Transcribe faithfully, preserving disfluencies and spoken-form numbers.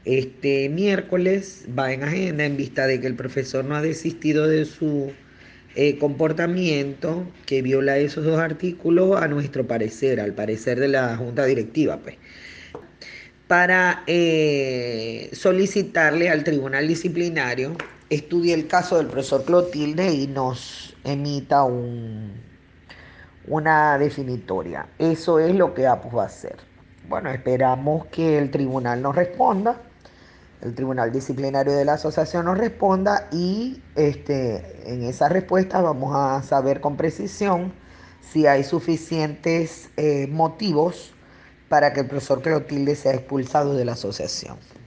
este miércoles va en agenda en vista de que el profesor no ha desistido de su eh, comportamiento que viola esos dos artículos a nuestro parecer, al parecer de la Junta Directiva, pues, para eh, solicitarle al Tribunal Disciplinario estudie el caso del profesor Clotilde y nos emita un, una definitoria. Eso es lo que APUS va a hacer. Bueno, esperamos que el tribunal nos responda, el Tribunal Disciplinario de la Asociación nos responda y este, en esa respuesta vamos a saber con precisión si hay suficientes eh, motivos para que el profesor Clotilde sea expulsado de la asociación.